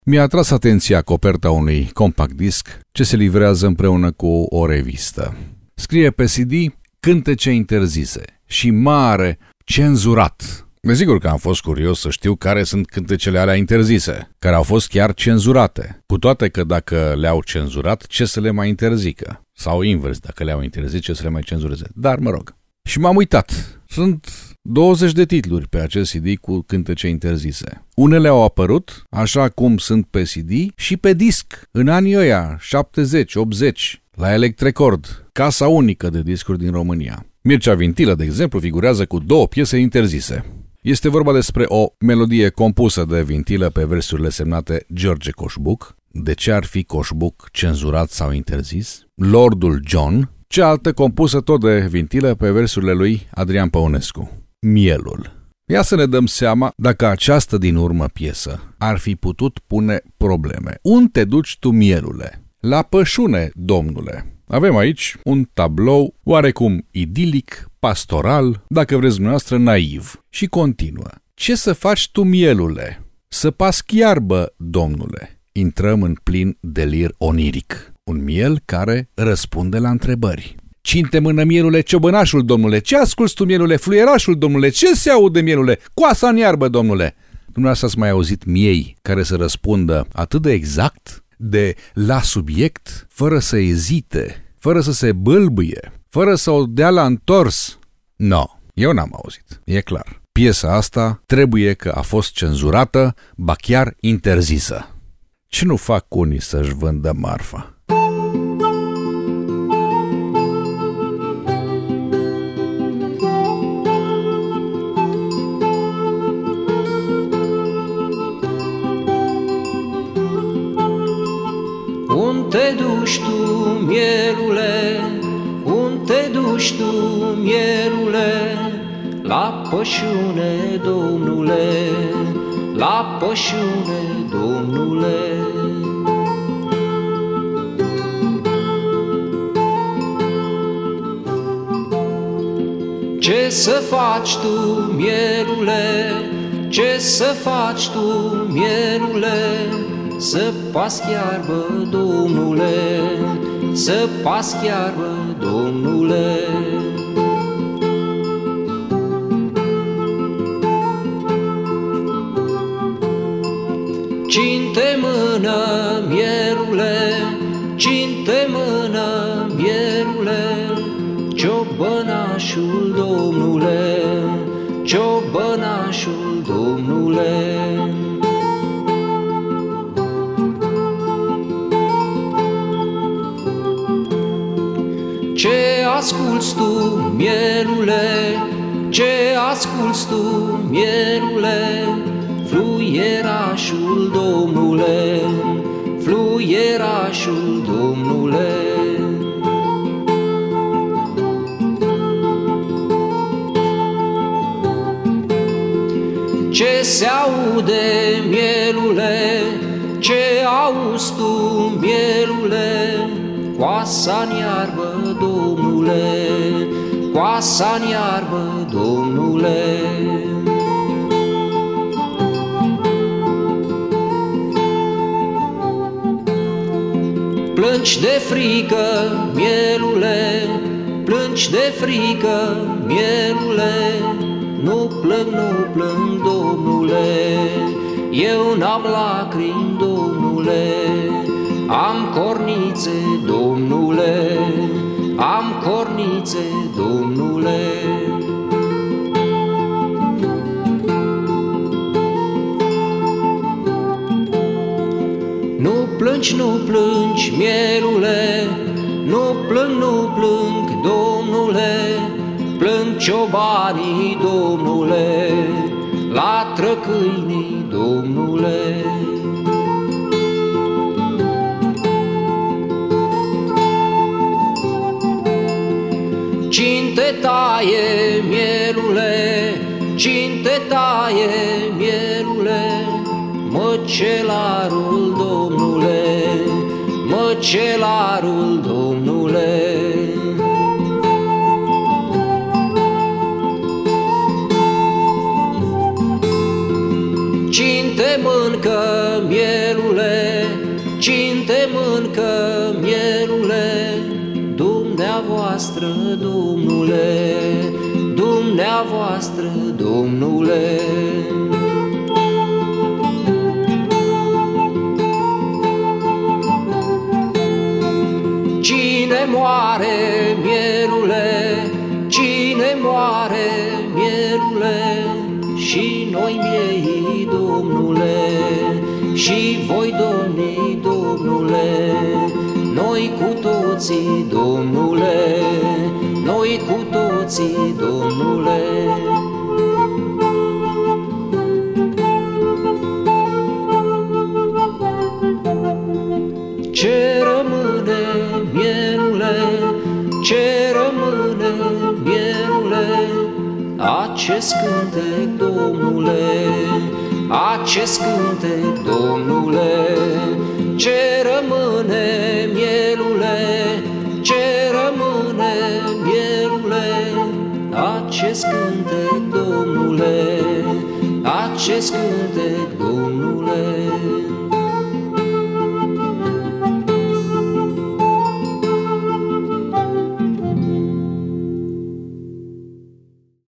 Mi-a atras atenția coperta unui compact disc ce se livrează împreună cu o revistă. Scrie pe CD cântece interzise și mare cenzurat. Desigur că am fost curios să știu care sunt cântecele alea interzise, care au fost chiar cenzurate, cu toate că dacă le-au cenzurat, ce să le mai interzică? Sau invers, dacă le-au interzis, ce să le mai cenzureze? Dar mă rog. Și m-am uitat. Sunt 20 de titluri pe acest CD cu cântece interzise. Unele au apărut, așa cum sunt pe CD, și pe disc, în anii ăia, 70-80, la Electrecord, casa unică de discuri din România. Mircea Vintilă, de exemplu, figurează cu 2 piese interzise. Este vorba despre o melodie compusă de Vintilă pe versurile semnate George Coșbuc. De ce ar fi Coșbuc cenzurat sau interzis? Lordul John, cealaltă compusă tot de Vintilă pe versurile lui Adrian Păunescu. Mielul. Ia să ne dăm seama dacă această din urmă piesă ar fi putut pune probleme. Unde te duci tu, mielule? La pășune, domnule. Avem aici un tablou oarecum idilic, pastoral, dacă vreți dumneavoastră naiv. Și continuă. Ce să faci tu, mielule? Să pasc iarbă, domnule. Intrăm în plin delir oniric. Un miel care răspunde la întrebări. Cinte mână, mielule, ciobănașul, domnule. Ce asculți tu, mielule, fluierașul, domnule? Ce se aude, mielule? Coasa în iarbă, domnule. Dumneavoastră ați mai auzit miei care să răspundă atât de exact, de la subiect, fără să ezite, fără să se bâlbâie, fără să o dea la întors? No, eu n-am auzit, e clar. Piesa asta trebuie că a fost cenzurată, ba chiar interzisă. Ce nu fac unii să-și vândă marfa? Unde te duci tu, mielule? Unde te duci tu, mielule? La pășune, domnule, la pășune, domnule. Ce să faci tu, mielule? Ce să faci tu, mielule? Să pasc iarbă, domnule, să pasc iarbă, domnule. Cinte mână, mielule, cinte mână, mielule, ciobănașul, domnule, ciobănașul, domnule. Ce asculți tu, mielule? Ce asculți tu, mielule? Fluierașul, domnule, fluierașul, domnule. Ce se aude, mielule? Ce auzi tu, mielule? Coasa-n iarbă, domnule, coasa-n iarbă, domnule. Plângi de frică, mielule, plângi de frică, mielule. Nu plâng, domnule, eu n-am lacrimi, domnule. Am cornițe, domnule, am cornițe, domnule. Nu plângi, mielule, nu plâng, domnule. Plâng ciobanii, domnule, latră câinii, domnule. Cine taie, mielule, cine taie, mielule, măcelarul, domnule, măcelarul, domnule. Cine te mâncă, mielule, cine te mâncă, mielule, dumneavoastră, Domnule, dumneavoastră, Domnule. Cine moare, mielule, cine moare, mielule, și noi miei, Domnule, și voi domni, Domnule, noi cu toții, Domnule, noi cu toții, Domnule. Ce rămâne, mielule, ce rămâne, mielule, acest cântec, Domnule, acest cântec, Domnule. Ce rămâne, mielule, ce rămâne, mielule, acest cântec, Domnule, acest cântec, Domnule.